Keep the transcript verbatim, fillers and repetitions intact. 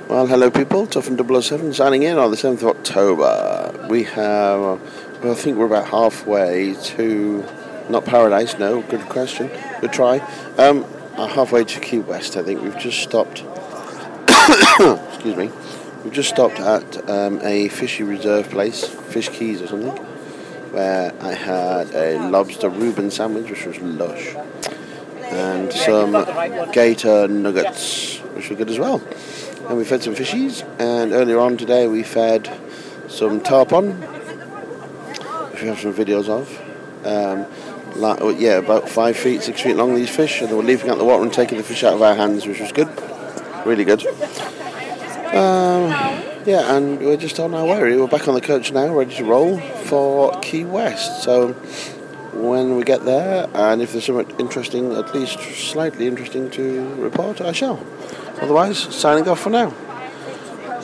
Well, hello people, Toughen double oh seven signing in on the seventh of October. We have, well, I think we're about halfway to, not Paradise, no, good question, good try. Um, halfway to Key West, I think. We've just stopped, excuse me, we've just stopped at um, a fishy reserve place, Fish Keys or something, where I had a lobster Reuben sandwich, which was lush, and some gator nuggets, which were good as well. And we fed some fishies, and earlier on today we fed some tarpon, which we have some videos of. Um, like, yeah, about five feet, six feet long, these fish, and they were leaping out the water and taking the fish out of our hands, which was good, really good. Um, yeah, and we're just on our way. We're back on the coach now, ready to roll for Key West. So when we get there, and if there's something interesting, at least slightly interesting to report, I shall. Otherwise, signing off for now.